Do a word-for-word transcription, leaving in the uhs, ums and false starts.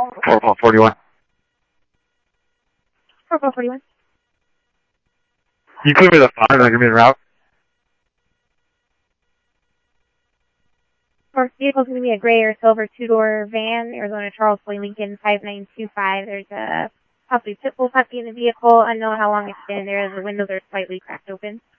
four call forty-one. four call forty-one. Can you clear me the five and I can be en route? First vehicle's going to be a gray or silver two-door van, Arizona Charles Floyd Lincoln five nine two five. There's a possibly pit bull puppy in the vehicle. Unknown how long it's been there. The windows are slightly cracked open.